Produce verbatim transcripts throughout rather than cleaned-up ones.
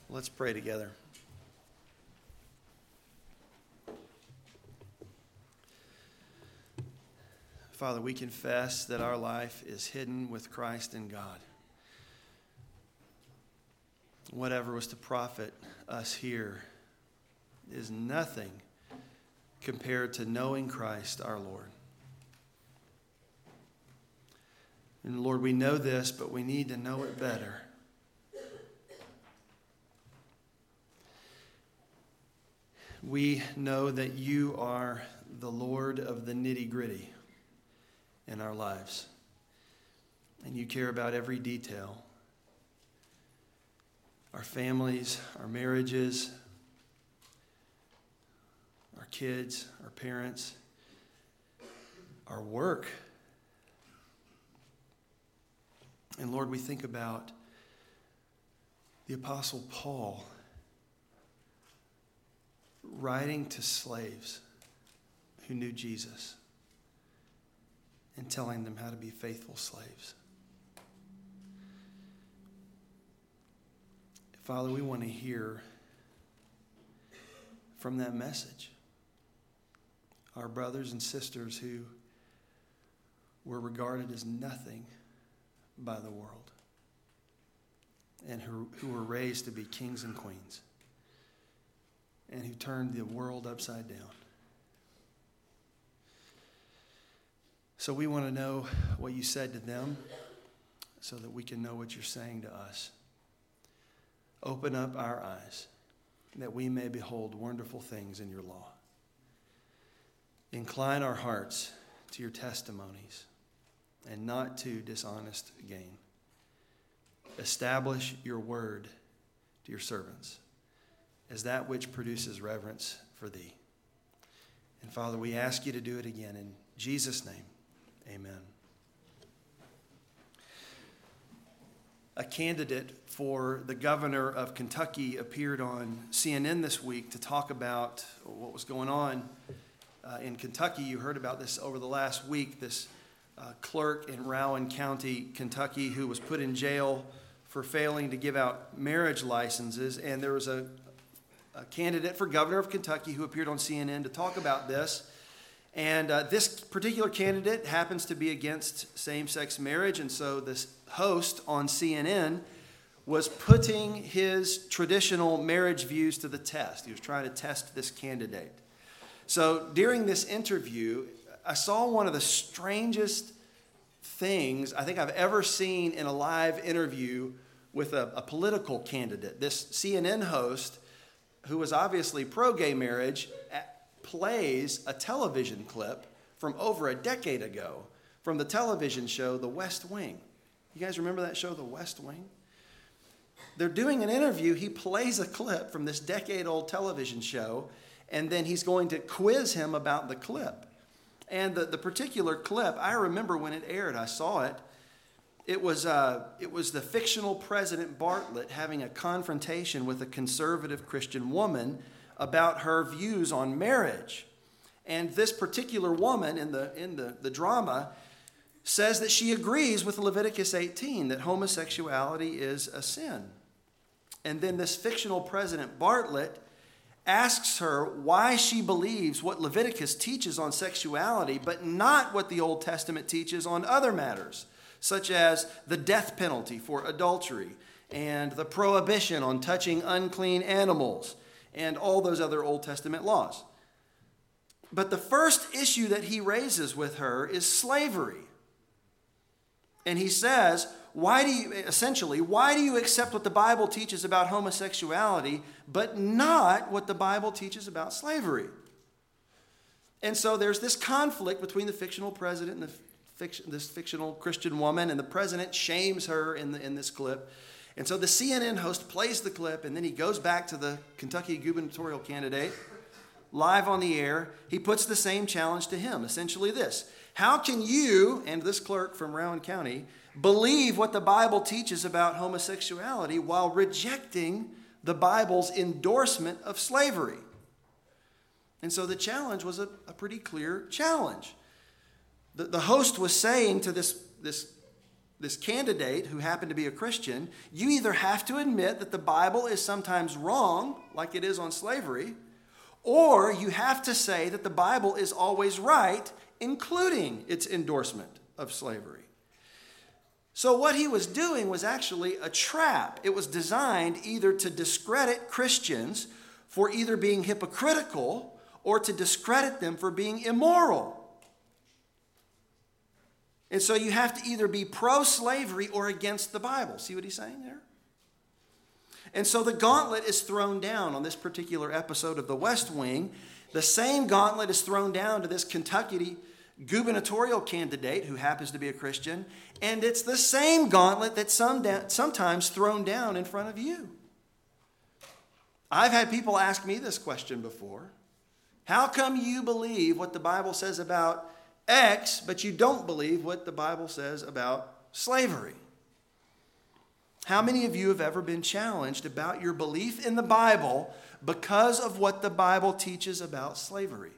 Let's pray together. Father, we confess that our life is hidden with Christ in God. Whatever was to profit us here is nothing compared to knowing Christ our Lord. And Lord, we know this, but we need to know it better. We know that you are the Lord of the nitty-gritty in our lives. And you care about every detail. Our families, our marriages, our kids, our parents, our work. And Lord, we think about the Apostle Paul writing to slaves who knew Jesus and telling them how to be faithful slaves. Father, we want to hear from that message. Our brothers and sisters who were regarded as nothing by the world and who, who were raised to be kings and queens and who turned the world upside down. So we want to know what you said to them so that we can know what you're saying to us. Open up our eyes that we may behold wonderful things in your law. Incline our hearts to your testimonies and not to dishonest gain. Establish your word to your servants as that which produces reverence for thee. And Father, we ask you to do it again in Jesus' name. Amen. A candidate for the governor of Kentucky appeared on C N N this week to talk about what was going on uh, in Kentucky. You heard about this over the last week. This uh, clerk in Rowan County, Kentucky, who was put in jail for failing to give out marriage licenses. And there was a, a candidate for governor of Kentucky who appeared on C N N to talk about this. And uh, this particular candidate happens to be against same-sex marriage, and so this host on C N N was putting his traditional marriage views to the test. He was trying to test this candidate. So during this interview, I saw one of the strangest things I think I've ever seen in a live interview with a, a political candidate. This C N N host, who was obviously pro-gay marriage, plays a television clip from over a decade ago from the television show The West Wing. You guys remember that show, The West Wing? They're doing an interview. He plays a clip from this decade-old television show, and then he's going to quiz him about the clip. And the, the particular clip, I remember when it aired. I saw it. It was, uh, it was the fictional President Bartlett having a confrontation with a conservative Christian woman about her views on marriage. And this particular woman in the in the, the drama says that she agrees with Leviticus eighteen, that homosexuality is a sin. And then this fictional President Bartlett asks her why she believes what Leviticus teaches on sexuality, but not what the Old Testament teaches on other matters, such as the death penalty for adultery and the prohibition on touching unclean animals, and all those other Old Testament laws. But the first issue that he raises with her is slavery. And he says, why do you, essentially, why do you accept what the Bible teaches about homosexuality, but not what the Bible teaches about slavery? And so there's this conflict between the fictional president and the fiction, this fictional Christian woman, and the president shames her in, the, in this clip. And so the C N N host plays the clip, and then he goes back to the Kentucky gubernatorial candidate, live on the air. He puts the same challenge to him, essentially this: how can you, and this clerk from Rowan County, believe what the Bible teaches about homosexuality while rejecting the Bible's endorsement of slavery? And so the challenge was a, a pretty clear challenge. The, the host was saying to this, this this candidate who happened to be a Christian, you either have to admit that the Bible is sometimes wrong, like it is on slavery, or you have to say that the Bible is always right, including its endorsement of slavery. So what he was doing was actually a trap. It was designed either to discredit Christians for either being hypocritical or to discredit them for being immoral. And so you have to either be pro-slavery or against the Bible. See what he's saying there? And so the gauntlet is thrown down on this particular episode of The West Wing. The same gauntlet is thrown down to this Kentucky gubernatorial candidate who happens to be a Christian. And it's the same gauntlet that's some da- sometimes thrown down in front of you. I've had people ask me this question before. How come you believe what the Bible says about X, but you don't believe what the Bible says about slavery? How many of you have ever been challenged about your belief in the Bible because of what the Bible teaches about slavery?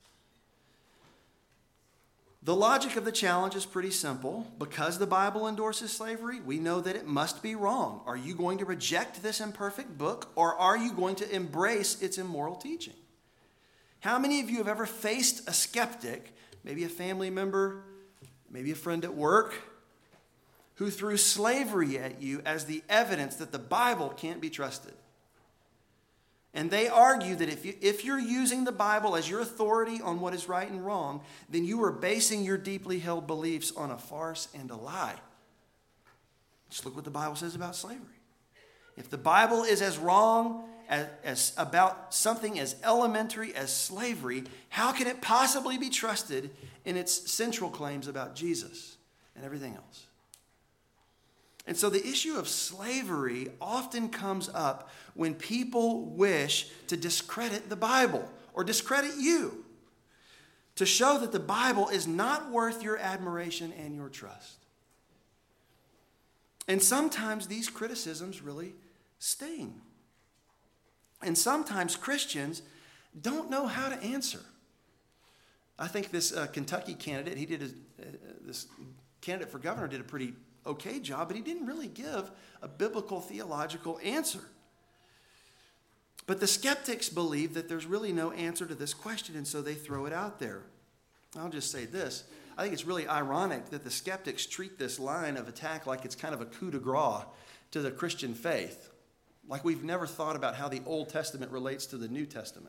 The logic of the challenge is pretty simple. Because the Bible endorses slavery, we know that it must be wrong. Are you going to reject this imperfect book, or are you going to embrace its immoral teaching? How many of you have ever faced a skeptic, maybe a family member, maybe a friend at work, who threw slavery at you as the evidence that the Bible can't be trusted? And they argue that if, you, if you're using the Bible as your authority on what is right and wrong, then you are basing your deeply held beliefs on a farce and a lie. Just look what the Bible says about slavery. If the Bible is as wrong as, as about something as elementary as slavery, how can it possibly be trusted in its central claims about Jesus and everything else? And so the issue of slavery often comes up when people wish to discredit the Bible or discredit you, to show that the Bible is not worth your admiration and your trust. And sometimes these criticisms really sting. And sometimes Christians don't know how to answer. I think this uh, Kentucky candidate, he did a, uh, this candidate for governor did a pretty okay job, but he didn't really give a biblical theological answer. But the skeptics believe that there's really no answer to this question, and so they throw it out there. I'll just say this. I think it's really ironic that the skeptics treat this line of attack like it's kind of a coup de grace to the Christian faith, like we've never thought about how the Old Testament relates to the New Testament.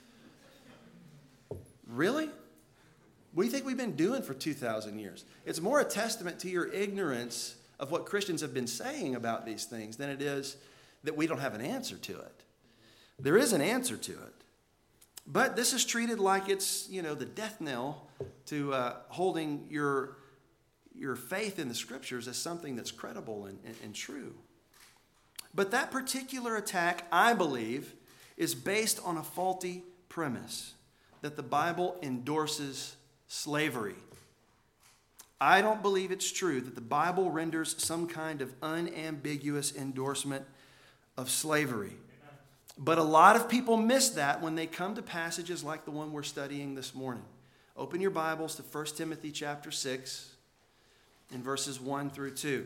Really? What do you think we've been doing for two thousand years? It's more a testament to your ignorance of what Christians have been saying about these things than it is that we don't have an answer to it. There is an answer to it. But this is treated like it's, you know, the death knell to uh, holding your, your faith in the Scriptures as something that's credible and, and, and true. But that particular attack, I believe, is based on a faulty premise that the Bible endorses slavery. I don't believe it's true that the Bible renders some kind of unambiguous endorsement of slavery. But a lot of people miss that when they come to passages like the one we're studying this morning. Open your Bibles to First Timothy chapter six in verses one through two.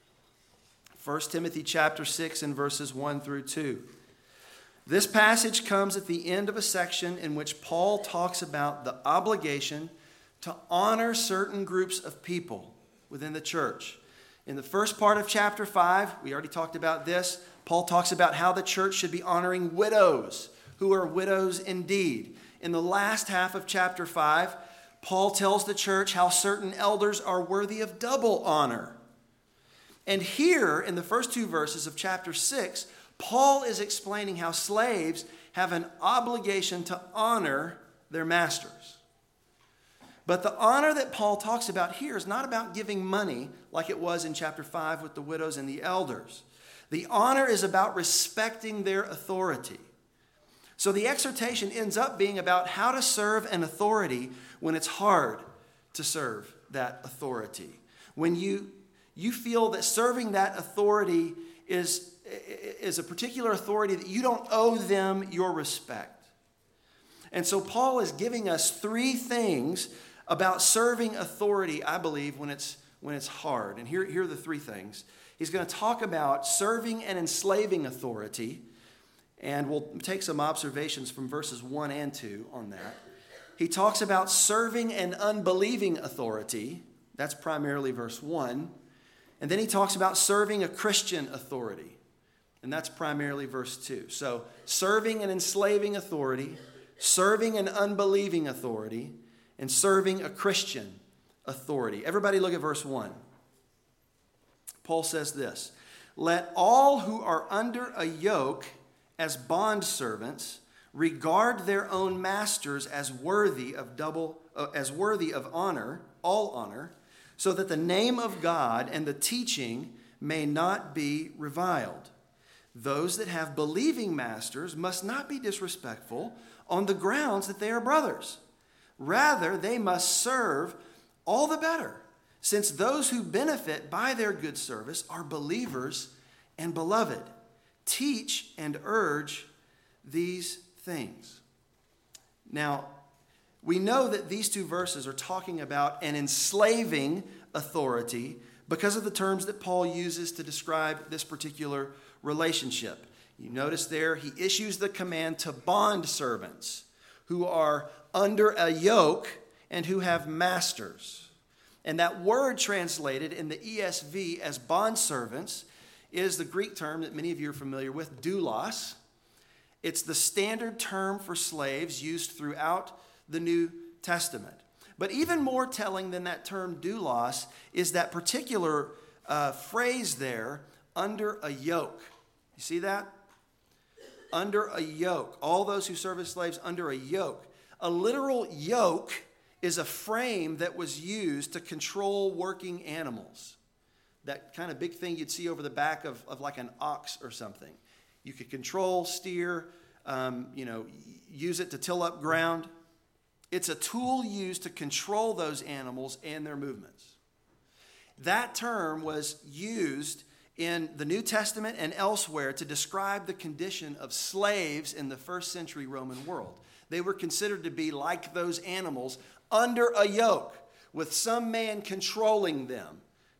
First Timothy chapter six and verses one through two. This passage comes at the end of a section in which Paul talks about the obligation to honor certain groups of people within the church. In the first part of chapter five, we already talked about this, Paul talks about how the church should be honoring widows who are widows indeed. In the last half of chapter five, Paul tells the church how certain elders are worthy of double honor. And here, in the first two verses of chapter six, Paul is explaining how slaves have an obligation to honor their masters. But the honor that Paul talks about here is not about giving money like it was in chapter five with the widows and the elders. The honor is about respecting their authority. So the exhortation ends up being about how to serve an authority when it's hard to serve that authority. When you, you feel that serving that authority is, is a particular authority that you don't owe them your respect. And so Paul is giving us three things about serving authority, I believe, when it's when it's hard. And here, here are the three things. He's going to talk about serving and enslaving authority, and we'll take some observations from verses one and two on that. He talks about serving and unbelieving authority. That's primarily verse one. And then he talks about serving a Christian authority. And that's primarily verse two. So serving and enslaving authority, serving an unbelieving authority, and serving a Christian authority. Everybody look at verse one. Paul says this, "Let all who are under a yoke as bondservants regard their own masters as worthy of double uh, as worthy of honor, all honor, so that the name of God and the teaching may not be reviled. Those that have believing masters must not be disrespectful on the grounds that they are brothers. Rather, they must serve all the better, since those who benefit by their good service are believers and beloved. Teach and urge these things." Now, we know that these two verses are talking about an enslaving authority because of the terms that Paul uses to describe this particular relationship. You notice there, he issues the command to bond servants who are under a yoke and who have masters. And that word translated in the E S V as bondservants is the Greek term that many of you are familiar with, doulos. It's the standard term for slaves used throughout the New Testament. But even more telling than that term doulos is that particular uh, phrase there, under a yoke. You see that? Under a yoke. All those who serve as slaves under a yoke. A literal yoke is a frame that was used to control working animals. That kind of big thing you'd see over the back of, of like an ox or something. You could control, steer, um, you know, use it to till up ground. It's a tool used to control those animals and their movements. That term was used in the New Testament and elsewhere to describe the condition of slaves in the first century Roman world. They were considered to be like those animals under a yoke with some man controlling them.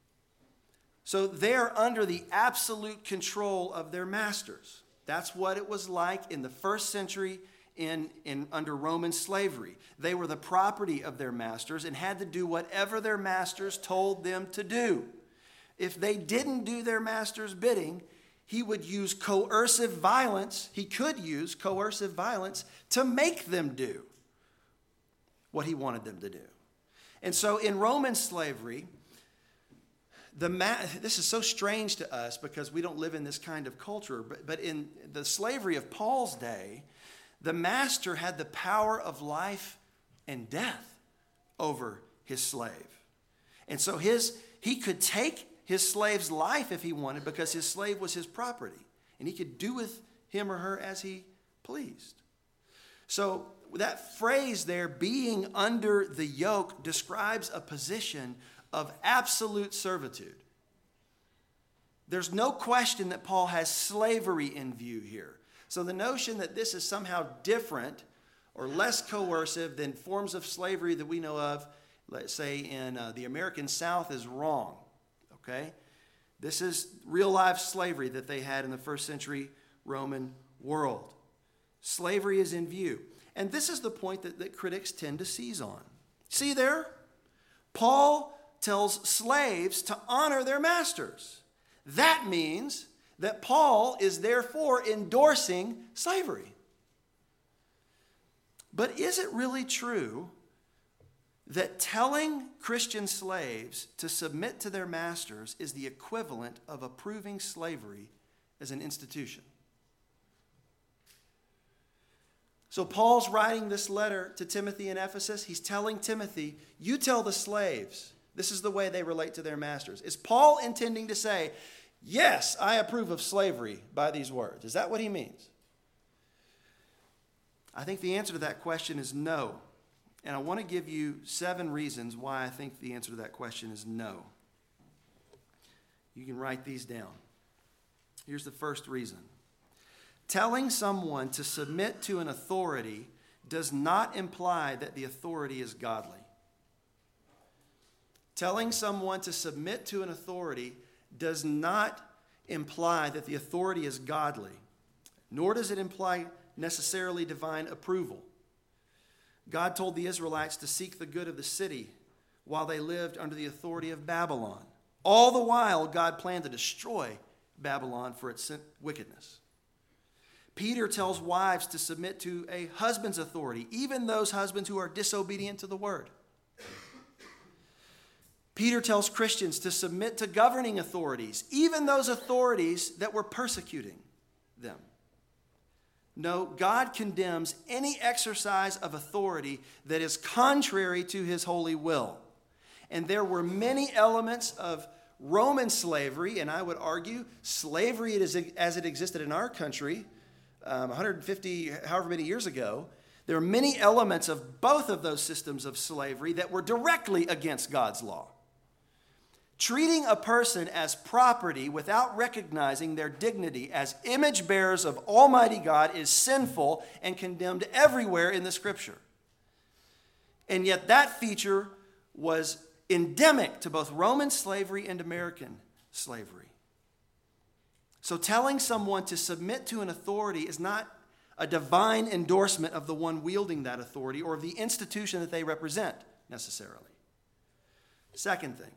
So they're under the absolute control of their masters. That's what it was like in the first century in, in under Roman slavery. They were the property of their masters and had to do whatever their masters told them to do. If they didn't do their master's bidding, he would use coercive violence. He could use coercive violence to make them do what he wanted them to do. And so in Roman slavery, the ma- this is so strange to us because we don't live in this kind of culture, but, but in the slavery of Paul's day, the master had the power of life and death over his slave. And so his he could take his slave's life if he wanted because his slave was his property. And he could do with him or her as he pleased. So that phrase there, being under the yoke, describes a position of absolute servitude. There's no question that Paul has slavery in view here. So the notion that this is somehow different or less coercive than forms of slavery that we know of, let's say in uh, the American South, is wrong. Okay? This is real life slavery that they had in the first century Roman world. Slavery is in view. And this is the point that, that critics tend to seize on. See there? Paul tells slaves to honor their masters. That means that Paul is therefore endorsing slavery. But is it really true that telling Christian slaves to submit to their masters is the equivalent of approving slavery as an institution? So Paul's writing this letter to Timothy in Ephesus. He's telling Timothy, you tell the slaves, this is the way they relate to their masters. Is Paul intending to say, yes, I approve of slavery by these words? Is that what he means? I think the answer to that question is no. And I want to give you seven reasons why I think the answer to that question is no. You can write these down. Here's the first reason. Telling someone to submit to an authority does not imply that the authority is godly. Telling someone to submit to an authority does not imply that the authority is godly, nor does it imply necessarily divine approval. God told the Israelites to seek the good of the city while they lived under the authority of Babylon. All the while, God planned to destroy Babylon for its wickedness. Peter tells wives to submit to a husband's authority, even those husbands who are disobedient to the word. Peter tells Christians to submit to governing authorities, even those authorities that were persecuting them. No, God condemns any exercise of authority that is contrary to his holy will. And there were many elements of Roman slavery, and I would argue slavery as it existed in our country um, one hundred fifty, however many years ago. There are many elements of both of those systems of slavery that were directly against God's law. Treating a person as property without recognizing their dignity as image bearers of Almighty God is sinful and condemned everywhere in the Scripture. And yet that feature was endemic to both Roman slavery and American slavery. So telling someone to submit to an authority is not a divine endorsement of the one wielding that authority or of the institution that they represent necessarily. Second thing,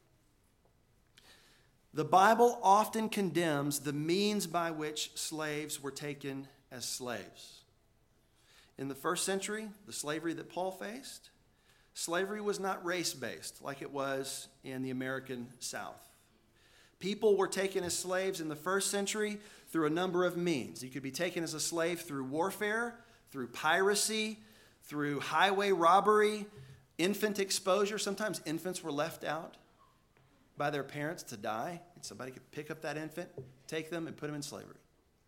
the Bible often condemns the means by which slaves were taken as slaves. In the first century, the slavery that Paul faced, slavery was not race-based like it was in the American South. People were taken as slaves in the first century through a number of means. You could be taken as a slave through warfare, through piracy, through highway robbery, infant exposure. Sometimes infants were left out by their parents to die, and somebody could pick up that infant, take them, and put them in slavery.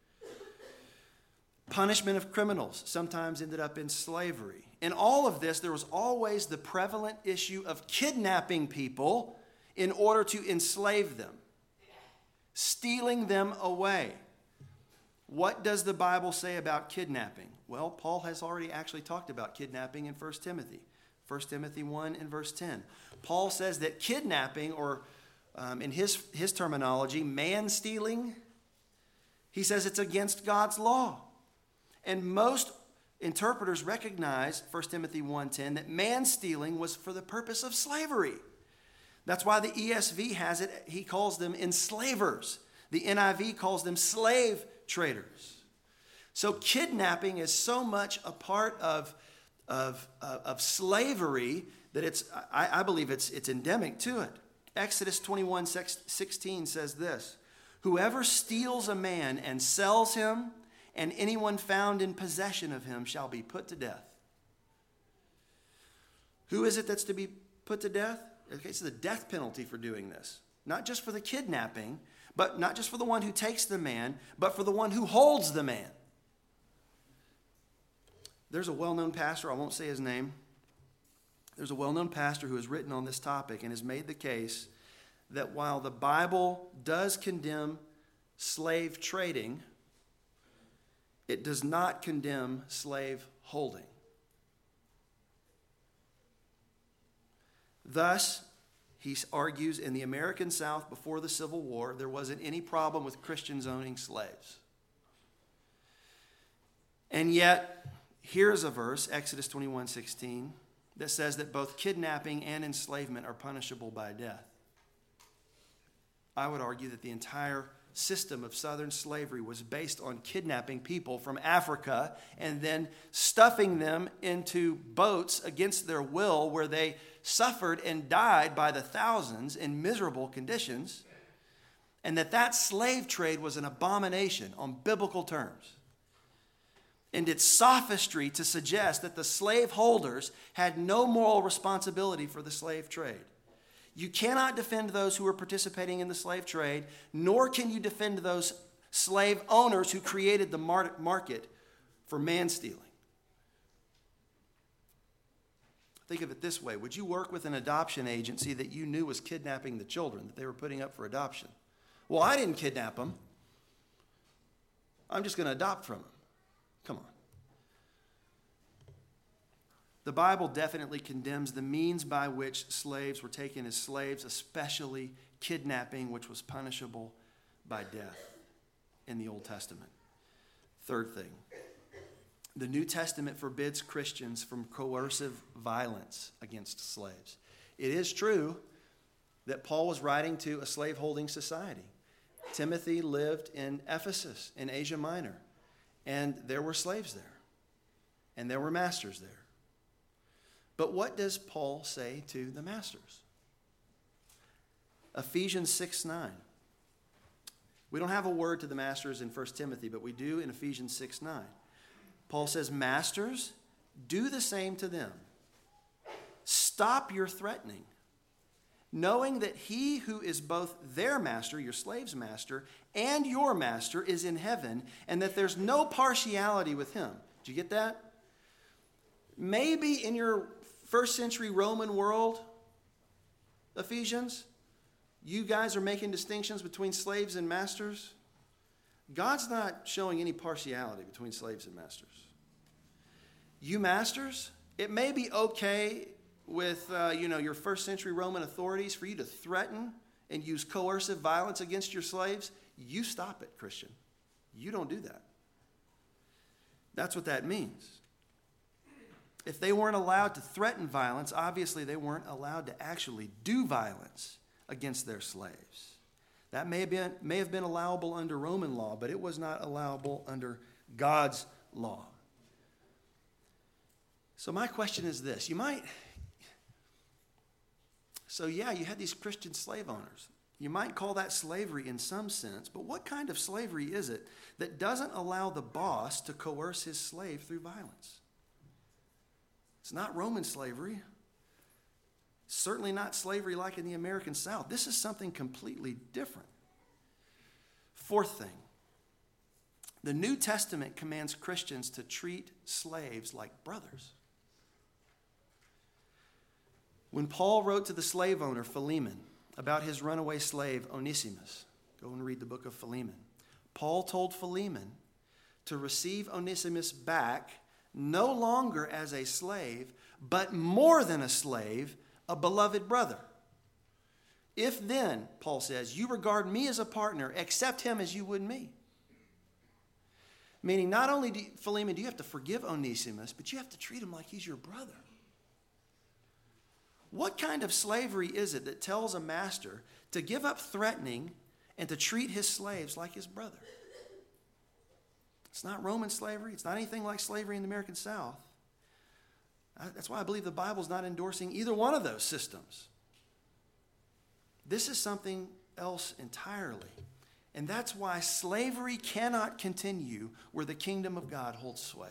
Punishment of criminals sometimes ended up in slavery. In all of this, there was always the prevalent issue of kidnapping people in order to enslave them, stealing them away. What does the Bible say about kidnapping? Well, Paul has already actually talked about kidnapping in First Timothy. First Timothy one and verse ten. Paul says that kidnapping, or um, in his, his terminology, man-stealing, he says it's against God's law. And most interpreters recognize, First Timothy one ten, that man-stealing was for the purpose of slavery. That's why the E S V has it, he calls them enslavers. The N I V calls them slave traders. So kidnapping is so much a part of, of, uh, of slavery that it's, I, I believe it's, it's endemic to it. Exodus twenty-one sixteen says this: whoever steals a man and sells him, and anyone found in possession of him shall be put to death. Who is it that's to be put to death? Okay, it's the death penalty for doing this. Not just for the kidnapping, but not just for the one who takes the man, but for the one who holds the man. There's a well-known pastor, I won't say his name. There's a well-known pastor who has written on this topic and has made the case that while the Bible does condemn slave trading, it does not condemn slave holding. Thus, he argues, in the American South before the Civil War, there wasn't any problem with Christians owning slaves. And yet, here's a verse, Exodus twenty-one sixteen, that says that both kidnapping and enslavement are punishable by death. I would argue that the entire system of Southern slavery was based on kidnapping people from Africa and then stuffing them into boats against their will, where they suffered and died by the thousands in miserable conditions, and that that slave trade was an abomination on biblical terms. And it's sophistry to suggest that the slave holders had no moral responsibility for the slave trade. You cannot defend those who are participating in the slave trade, nor can you defend those slave owners who created the market for man-stealing. Think of it this way. Would you work with an adoption agency that you knew was kidnapping the children that they were putting up for adoption? Well, I didn't kidnap them. I'm just going to adopt from them. Come on. The Bible definitely condemns the means by which slaves were taken as slaves, especially kidnapping, which was punishable by death in the Old Testament. Third thing, the New Testament forbids Christians from coercive violence against slaves. It is true that Paul was writing to a slaveholding society. Timothy lived in Ephesus in Asia Minor, and there were slaves there, and there were masters there. But what does Paul say to the masters? Ephesians six nine. We don't have a word to the masters in First Timothy, but we do in Ephesians six nine. Paul says, "Masters, do the same to them. Stop your threatening, knowing that he who is both their master, your slave's master, and your master is in heaven, and that there's no partiality with him." Did you get that? Maybe in your first century Roman world, Ephesians, you guys are making distinctions between slaves and masters. God's not showing any partiality between slaves and masters. You masters, it may be okay with uh, you know, your first century Roman authorities for you to threaten and use coercive violence against your slaves. You stop it, Christian. You don't do that. That's what that means. If they weren't allowed to threaten violence, obviously they weren't allowed to actually do violence against their slaves. That may have been, may have been allowable under Roman law, but it was not allowable under God's law. So my question is this. You might... So yeah, you had these Christian slave owners. You might call that slavery in some sense, but what kind of slavery is it that doesn't allow the boss to coerce his slave through violence? It's not Roman slavery. Certainly not slavery like in the American South. This is something completely different. Fourth thing, the New Testament commands Christians to treat slaves like brothers. When Paul wrote to the slave owner Philemon about his runaway slave Onesimus, go and read the book of Philemon, Paul told Philemon to receive Onesimus back no longer as a slave, but more than a slave, a beloved brother. If then, Paul says, you regard me as a partner, accept him as you would me. Meaning not only, do you, Philemon, do you have to forgive Onesimus, but you have to treat him like he's your brother. What kind of slavery is it that tells a master to give up threatening and to treat his slaves like his brother? It's not Roman slavery. It's not anything like slavery in the American South. That's why I believe the Bible's not endorsing either one of those systems. This is something else entirely. And that's why slavery cannot continue where the kingdom of God holds sway.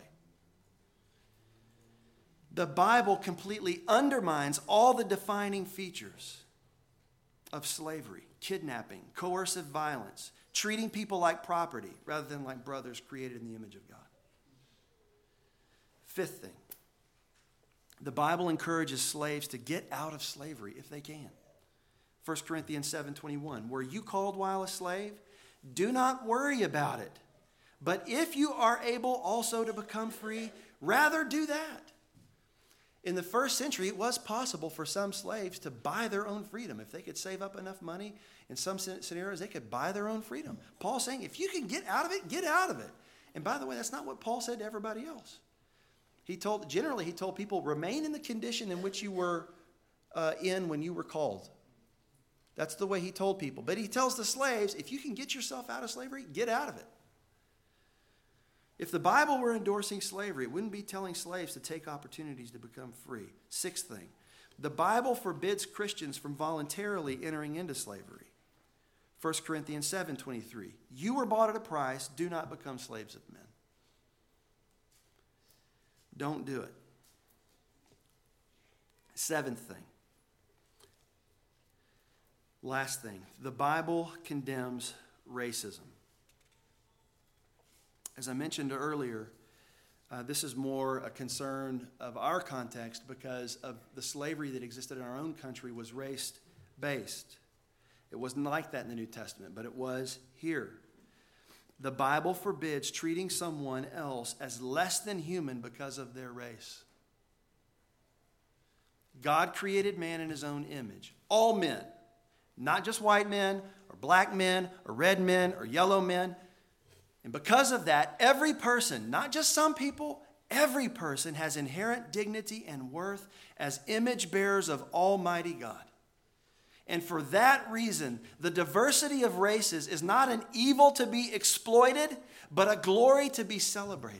The Bible completely undermines all the defining features of slavery, kidnapping, coercive violence, treating people like property rather than like brothers created in the image of God. Fifth thing, the Bible encourages slaves to get out of slavery if they can. First Corinthians seven twenty-one, were you called while a slave? Do not worry about it. But if you are able also to become free, rather do that. In the first century, it was possible for some slaves to buy their own freedom. If they could save up enough money, in some scenarios, they could buy their own freedom. Paul's saying, if you can get out of it, get out of it. And by the way, that's not what Paul said to everybody else. He told, generally, he told people, remain in the condition in which you were uh, in when you were called. That's the way he told people. But he tells the slaves, if you can get yourself out of slavery, get out of it. If the Bible were endorsing slavery, it wouldn't be telling slaves to take opportunities to become free. Sixth thing, the Bible forbids Christians from voluntarily entering into slavery. First Corinthians seven twenty-three, you were bought at a price, do not become slaves of men. Don't do it. Seventh thing, last thing, the Bible condemns racism. As I mentioned earlier, uh, this is more a concern of our context because of the slavery that existed in our own country was race-based. It wasn't like that in the New Testament, but it was here. The Bible forbids treating someone else as less than human because of their race. God created man in his own image. All men, not just white men or black men or red men or yellow men. And because of that, every person, not just some people, every person has inherent dignity and worth as image bearers of Almighty God. And for that reason, the diversity of races is not an evil to be exploited, but a glory to be celebrated.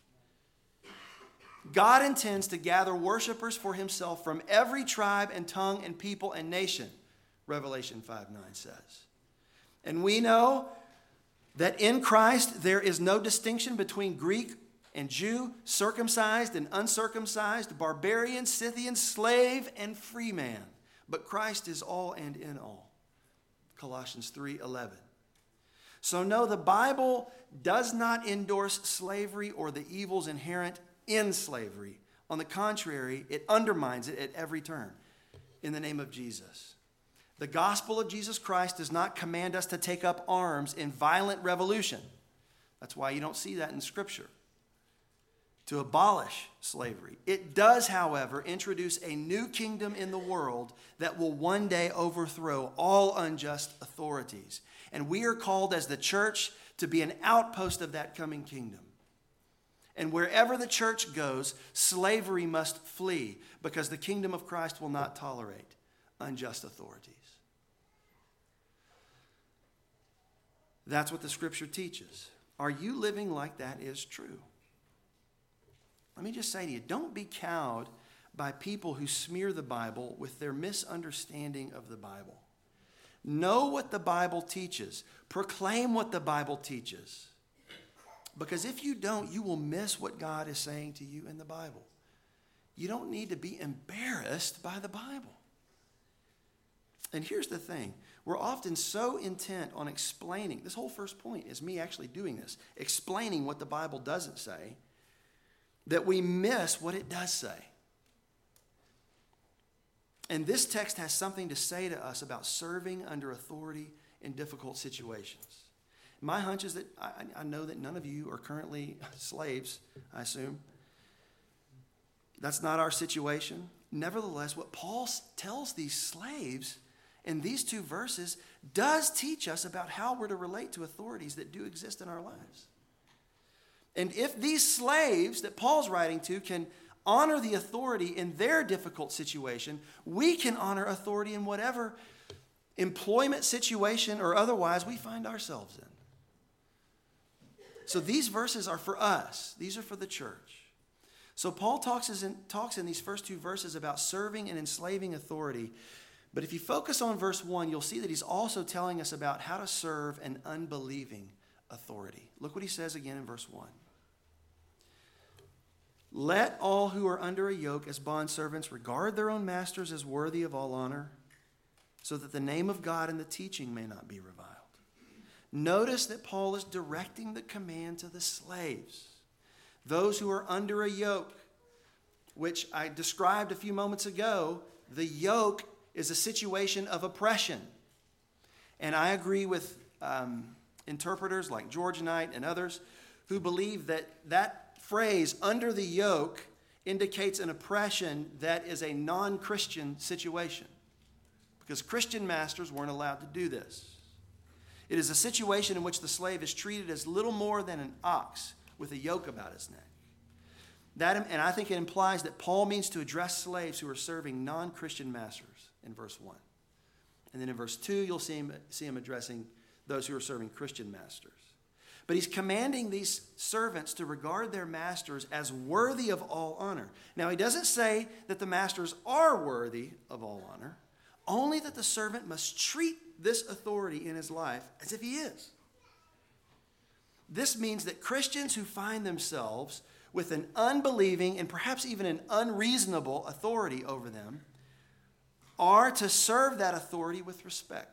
God intends to gather worshipers for himself from every tribe and tongue and people and nation, Revelation five nine says. And we know that in Christ there is no distinction between Greek and Jew, circumcised and uncircumcised, barbarian, Scythian, slave and free man. But Christ is all and in all. Colossians three eleven. So no, the Bible does not endorse slavery or the evils inherent in slavery. On the contrary, it undermines it at every turn in the name of Jesus. The gospel of Jesus Christ does not command us to take up arms in violent revolution. That's why you don't see that in Scripture, to abolish slavery. It does, however, introduce a new kingdom in the world that will one day overthrow all unjust authorities. And we are called as the church to be an outpost of that coming kingdom. And wherever the church goes, slavery must flee, because the kingdom of Christ will not tolerate unjust authorities. That's what the Scripture teaches. Are you living like that is true? Let me just say to you, don't be cowed by people who smear the Bible with their misunderstanding of the Bible. Know what the Bible teaches. Proclaim what the Bible teaches. Because if you don't, you will miss what God is saying to you in the Bible. You don't need to be embarrassed by the Bible. And here's the thing. We're often so intent on explaining. This whole first point is me actually doing this. Explaining what the Bible doesn't say, that we miss what it does say. And this text has something to say to us about serving under authority in difficult situations. My hunch is that I, I know that none of you are currently slaves, I assume. That's not our situation. Nevertheless, what Paul tells these slaves in these two verses does teach us about how we're to relate to authorities that do exist in our lives. And if these slaves that Paul's writing to can honor the authority in their difficult situation, we can honor authority in whatever employment situation or otherwise we find ourselves in. So these verses are for us. These are for the church. So Paul talks in, talks in these first two verses about serving and enslaving authority. But if you focus on verse one, you'll see that he's also telling us about how to serve an unbelieving authority. Look what he says again in verse one. Let all who are under a yoke as bondservants regard their own masters as worthy of all honor, so that the name of God and the teaching may not be reviled. Notice that Paul is directing the command to the slaves, those who are under a yoke, which I described a few moments ago. The yoke is a situation of oppression. And I agree with um, interpreters like George Knight and others who believe that that phrase, under the yoke, indicates an oppression that is a non-Christian situation, because Christian masters weren't allowed to do this. It is a situation in which the slave is treated as little more than an ox with a yoke about his neck. That, and I think it implies that Paul means to address slaves who are serving non-Christian masters in verse one. And then in verse two, you'll see him, see him addressing those who are serving Christian masters. But he's commanding these servants to regard their masters as worthy of all honor. Now, he doesn't say that the masters are worthy of all honor, only that the servant must treat this authority in his life as if he is. This means that Christians who find themselves with an unbelieving and perhaps even an unreasonable authority over them are to serve that authority with respect.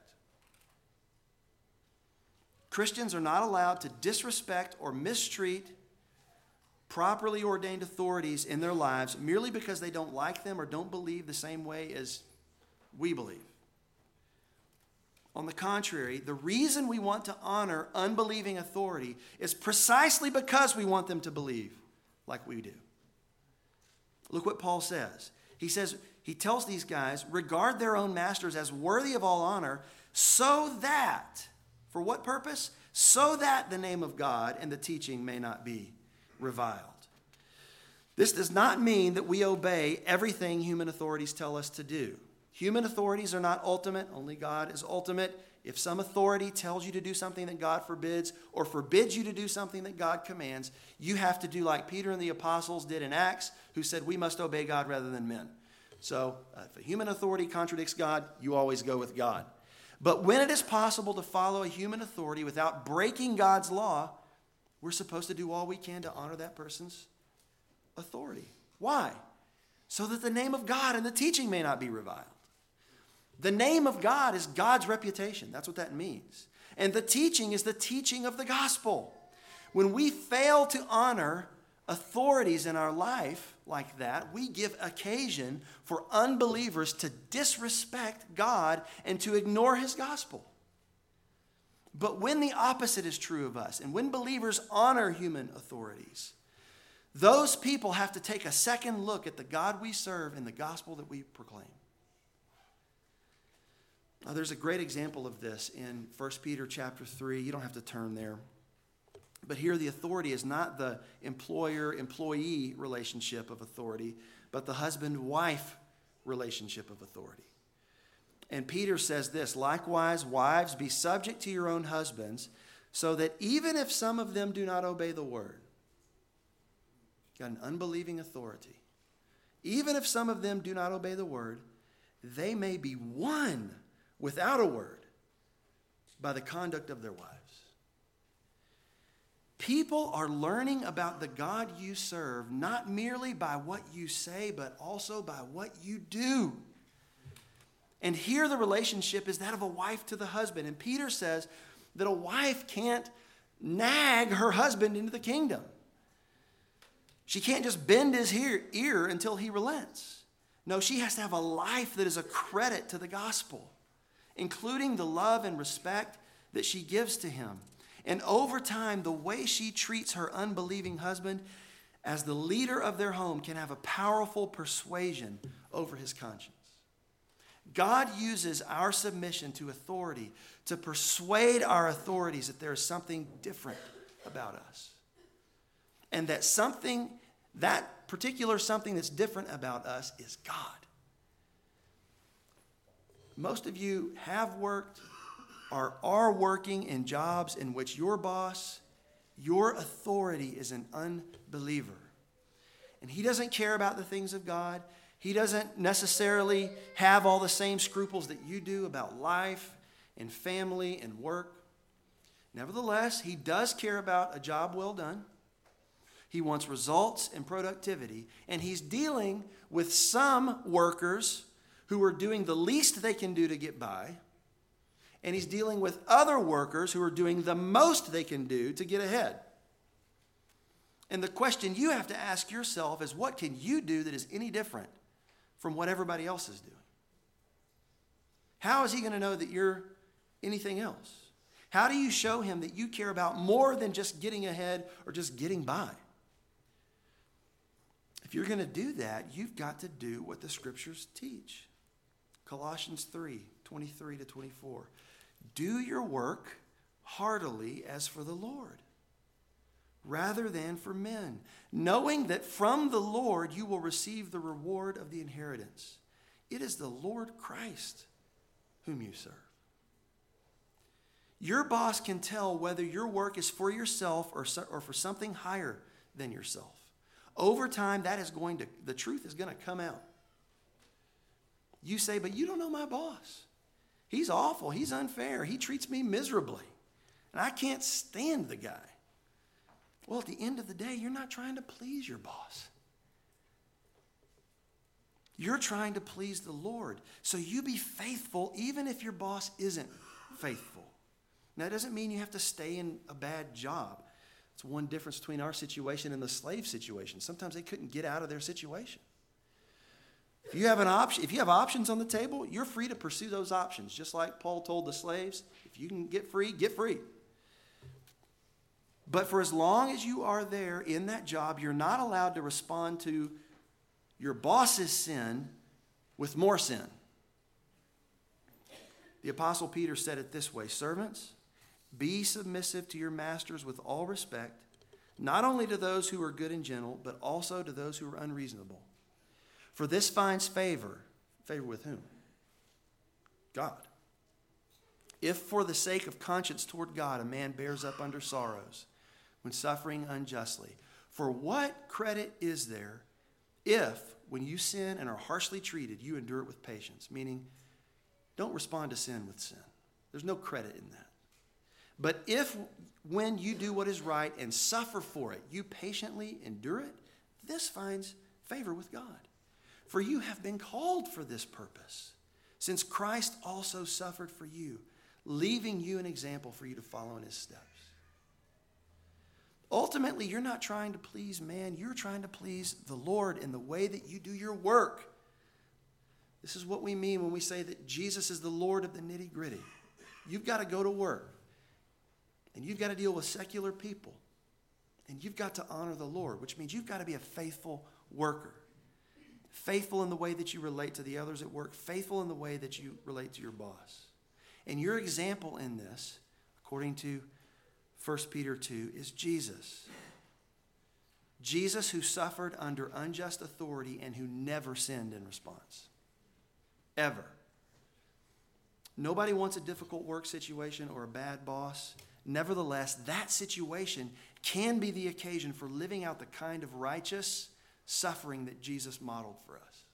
Christians are not allowed to disrespect or mistreat properly ordained authorities in their lives merely because they don't like them or don't believe the same way as we believe. On the contrary, the reason we want to honor unbelieving authority is precisely because we want them to believe like we do. Look what Paul says. He says, he tells these guys, regard their own masters as worthy of all honor, so that, for what purpose? So that the name of God and the teaching may not be reviled. This does not mean that we obey everything human authorities tell us to do. Human authorities are not ultimate. Only God is ultimate. If some authority tells you to do something that God forbids or forbids you to do something that God commands, you have to do like Peter and the apostles did in Acts, who said we must obey God rather than men. So uh, if a human authority contradicts God, you always go with God. But when it is possible to follow a human authority without breaking God's law, we're supposed to do all we can to honor that person's authority. Why? So that the name of God and the teaching may not be reviled. The name of God is God's reputation. That's what that means. And the teaching is the teaching of the gospel. When we fail to honor authorities in our life like that, we give occasion for unbelievers to disrespect God and to ignore his gospel. But when the opposite is true of us, and when believers honor human authorities, those people have to take a second look at the God we serve and the gospel that we proclaim. Now, there's a great example of this in First Peter chapter three. You don't have to turn there. But here the authority is not the employer-employee relationship of authority, but the husband-wife relationship of authority. And Peter says this, likewise, wives, be subject to your own husbands, so that even if some of them do not obey the word, got an unbelieving authority, even if some of them do not obey the word, they may be won without a word by the conduct of their wives. People are learning about the God you serve not merely by what you say, but also by what you do. And here the relationship is that of a wife to the husband. And Peter says that a wife can't nag her husband into the kingdom. She can't just bend his ear, ear until he relents. No, she has to have a life that is a credit to the gospel, including the love and respect that she gives to him. And over time, the way she treats her unbelieving husband as the leader of their home can have a powerful persuasion over his conscience. God uses our submission to authority to persuade our authorities that there is something different about us. And that something, that particular something that's different about us is God. Most of you have worked or are working in jobs in which your boss, your authority is an unbeliever. And he doesn't care about the things of God. He doesn't necessarily have all the same scruples that you do about life and family and work. Nevertheless, he does care about a job well done. He wants results and productivity. And he's dealing with some workers who are doing the least they can do to get by. And he's dealing with other workers who are doing the most they can do to get ahead. And the question you have to ask yourself is, what can you do that is any different from what everybody else is doing? How is he going to know that you're anything else? How do you show him that you care about more than just getting ahead or just getting by? If you're going to do that, you've got to do what the scriptures teach. Colossians three, twenty-three to twenty-four. Do your work heartily as for the Lord, rather than for men, knowing that from the Lord you will receive the reward of the inheritance. It is the Lord Christ whom you serve. Your boss can tell whether your work is for yourself or, so, or for something higher than yourself. Over time, that is going to, the truth is going to come out. You say, but you don't know my boss. He's awful. He's unfair. He treats me miserably. And I can't stand the guy. Well, at the end of the day, you're not trying to please your boss. You're trying to please the Lord. So you be faithful even if your boss isn't faithful. Now, that doesn't mean you have to stay in a bad job. It's one difference between our situation and the slave situation. Sometimes they couldn't get out of their situation. If you have an option, if you have options on the table, you're free to pursue those options. Just like Paul told the slaves, if you can get free, get free. But for as long as you are there in that job, you're not allowed to respond to your boss's sin with more sin. The Apostle Peter said it this way, servants, be submissive to your masters with all respect, not only to those who are good and gentle, but also to those who are unreasonable. For this finds favor. Favor with whom? God. If for the sake of conscience toward God a man bears up under sorrows when suffering unjustly, for what credit is there if, when you sin and are harshly treated, you endure it with patience? Meaning, don't respond to sin with sin. There's no credit in that. But if, when you do what is right and suffer for it, you patiently endure it, this finds favor with God. For you have been called for this purpose, since Christ also suffered for you, leaving you an example for you to follow in his steps. Ultimately, you're not trying to please man. You're trying to please the Lord in the way that you do your work. This is what we mean when we say that Jesus is the Lord of the nitty-gritty. You've got to go to work, and you've got to deal with secular people, and you've got to honor the Lord, which means you've got to be a faithful worker. Faithful in the way that you relate to the others at work, faithful in the way that you relate to your boss. And your example in this, according to First Peter two, is Jesus. Jesus who suffered under unjust authority and who never sinned in response. Ever. Nobody wants a difficult work situation or a bad boss. Nevertheless, that situation can be the occasion for living out the kind of righteous suffering that Jesus modeled for us.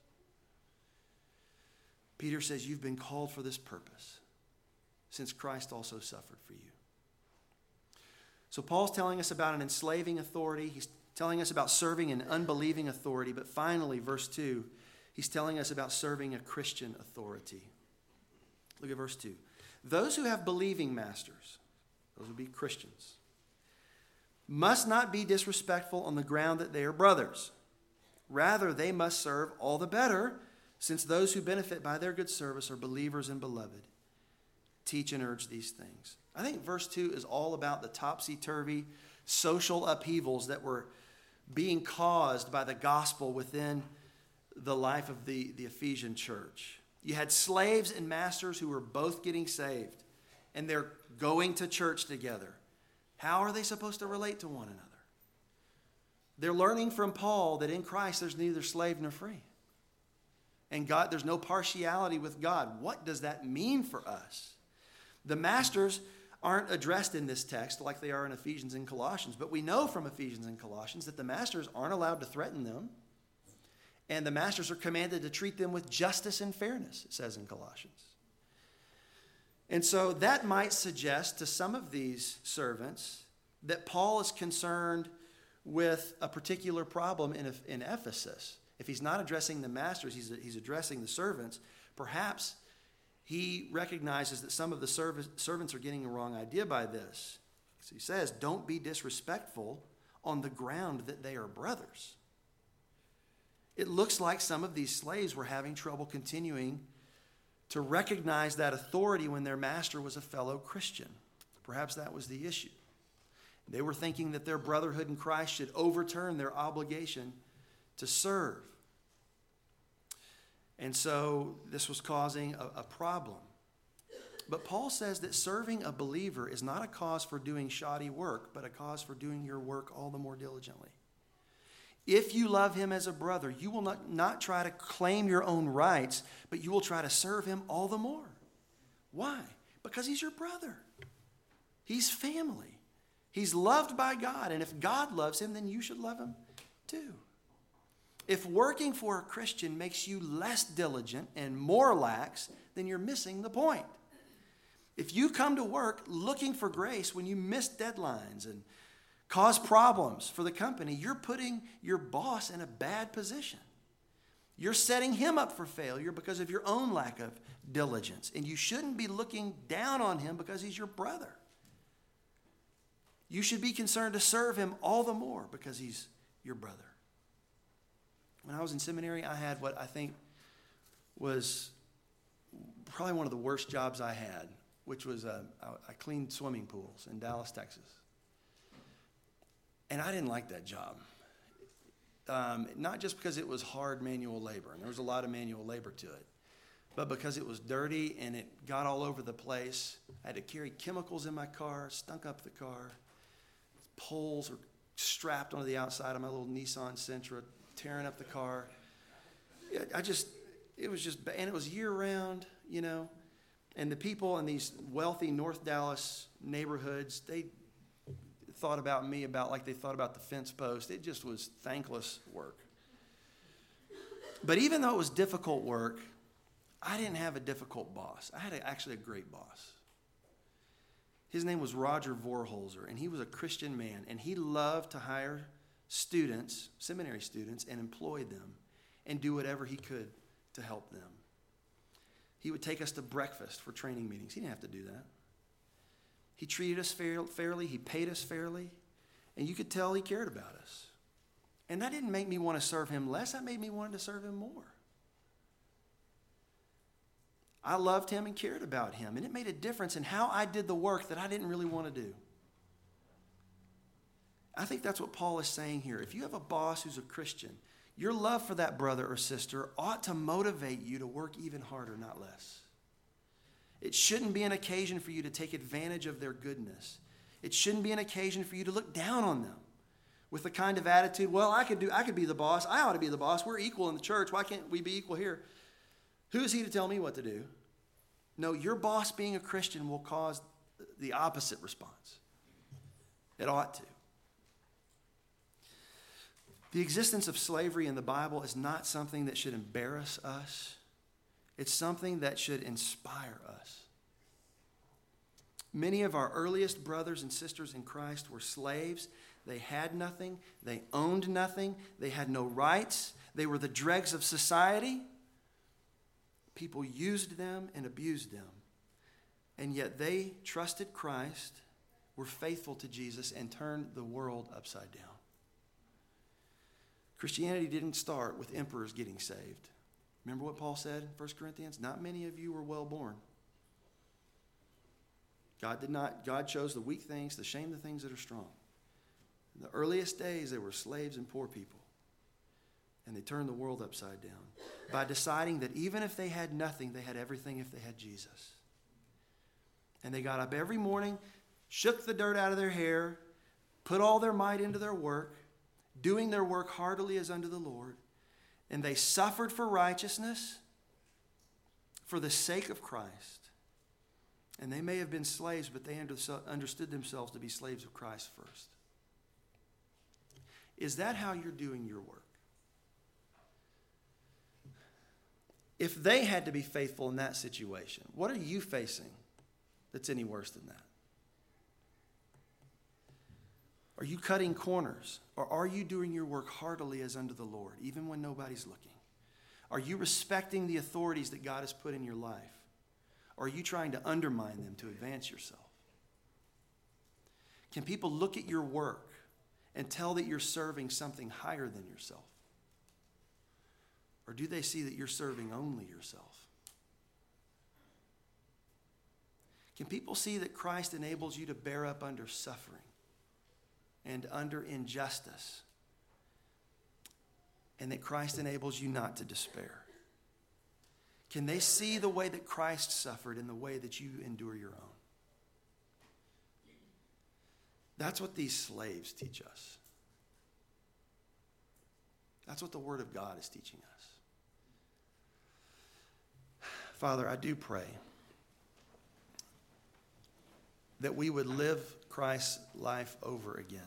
Peter says, you've been called for this purpose, since Christ also suffered for you. So Paul's telling us about an enslaving authority. He's telling us about serving an unbelieving authority. But finally, verse two, he's telling us about serving a Christian authority. Look at verse two. Those who have believing masters, those would be Christians, must not be disrespectful on the ground that they are brothers. Rather, they must serve all the better, since those who benefit by their good service are believers and beloved. Teach and urge these things. I think verse two is all about the topsy-turvy social upheavals that were being caused by the gospel within the life of the, the Ephesian church. You had slaves and masters who were both getting saved, and they're going to church together. How are they supposed to relate to one another? They're learning from Paul that in Christ there's neither slave nor free. And God, there's no partiality with God. What does that mean for us? The masters aren't addressed in this text like they are in Ephesians and Colossians, but we know from Ephesians and Colossians that the masters aren't allowed to threaten them, and the masters are commanded to treat them with justice and fairness, it says in Colossians. And so that might suggest to some of these servants that Paul is concerned with a particular problem in, in Ephesus. If he's not addressing the masters, he's, he's addressing the servants. Perhaps he recognizes that some of the serv- servants are getting a wrong idea by this. So he says, don't be disrespectful on the ground that they are brothers. It looks like some of these slaves were having trouble continuing to recognize that authority when their master was a fellow Christian. Perhaps that was the issue. They were thinking that their brotherhood in Christ should overturn their obligation to serve. And so this was causing a, a problem. But Paul says that serving a believer is not a cause for doing shoddy work, but a cause for doing your work all the more diligently. If you love him as a brother, you will not, not try to claim your own rights, but you will try to serve him all the more. Why? Because he's your brother. He's family. He's loved by God, and if God loves him, then you should love him too. If working for a Christian makes you less diligent and more lax, then you're missing the point. If you come to work looking for grace when you miss deadlines and cause problems for the company, you're putting your boss in a bad position. You're setting him up for failure because of your own lack of diligence, and you shouldn't be looking down on him because he's your brother. You should be concerned to serve him all the more because he's your brother. When I was in seminary, I had what I think was probably one of the worst jobs I had, which was uh, I cleaned swimming pools in Dallas, Texas. And I didn't like that job. Um, not just because it was hard manual labor, and there was a lot of manual labor to it, but because it was dirty and it got all over the place. I had to carry chemicals in my car, stunk up the car. Poles were strapped onto the outside of my little Nissan Sentra, tearing up the car. I just, it was just, and it was year round, you know. And the people in these wealthy North Dallas neighborhoods, they thought about me about like they thought about the fence post. It just was thankless work. But even though it was difficult work, I didn't have a difficult boss. I had a, actually a great boss. His name was Roger Vorholzer, and he was a Christian man, and he loved to hire students, seminary students, and employ them and do whatever he could to help them. He would take us to breakfast for training meetings. He didn't have to do that. He treated us fair, fairly. He paid us fairly. And you could tell he cared about us. And that didn't make me want to serve him less. That made me want to serve him more. I loved him and cared about him. And it made a difference in how I did the work that I didn't really want to do. I think that's what Paul is saying here. If you have a boss who's a Christian, your love for that brother or sister ought to motivate you to work even harder, not less. It shouldn't be an occasion for you to take advantage of their goodness. It shouldn't be an occasion for you to look down on them with the kind of attitude, well, I could do, I could be the boss. I ought to be the boss. We're equal in the church. Why can't we be equal here? Who is he to tell me what to do? No, your boss being a Christian will cause the opposite response. It ought to. The existence of slavery in the Bible is not something that should embarrass us. It's something that should inspire us. Many of our earliest brothers and sisters in Christ were slaves. They had nothing. They owned nothing. They had no rights. They were the dregs of society. People used them and abused them. And yet they trusted Christ, were faithful to Jesus, and turned the world upside down. Christianity didn't start with emperors getting saved. Remember what Paul said in First Corinthians? Not many of you were well born. God did not, God chose the weak things to shame the things that are strong. In the earliest days, they were slaves and poor people. And they turned the world upside down by deciding that even if they had nothing, they had everything if they had Jesus. And they got up every morning, shook the dirt out of their hair, put all their might into their work, doing their work heartily as unto the Lord. And they suffered for righteousness for the sake of Christ. And they may have been slaves, but they understood themselves to be slaves of Christ first. Is that how you're doing your work? If they had to be faithful in that situation, what are you facing that's any worse than that? Are you cutting corners? Or are you doing your work heartily as unto the Lord, even when nobody's looking? Are you respecting the authorities that God has put in your life? Or are you trying to undermine them to advance yourself? Can people look at your work and tell that you're serving something higher than yourself? Or do they see that you're serving only yourself? Can people see that Christ enables you to bear up under suffering and under injustice, and that Christ enables you not to despair? Can they see the way that Christ suffered in the way that you endure your own? That's what these slaves teach us. That's what the Word of God is teaching us. Father, I do pray that we would live Christ's life over again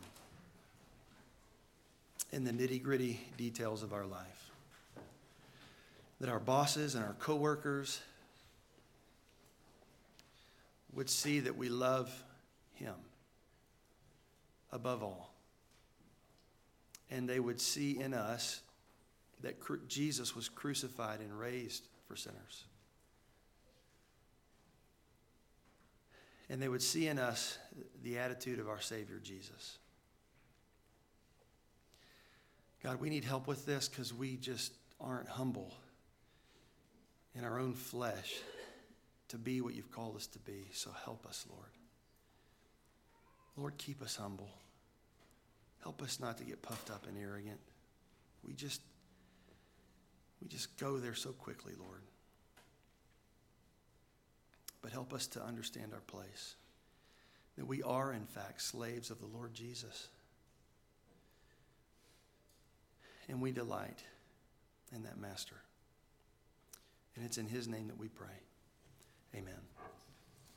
in the nitty-gritty details of our life. That our bosses and our coworkers would see that we love Him above all. And they would see in us that Jesus was crucified and raised for sinners. And they would see in us the attitude of our Savior, Jesus. God, we need help with this because we just aren't humble in our own flesh to be what you've called us to be. So help us, Lord. Lord, keep us humble. Help us not to get puffed up and arrogant. We just, we just go there so quickly, Lord. But help us to understand our place, that we are, in fact, slaves of the Lord Jesus. And we delight in that master. And it's in his name that we pray. Amen.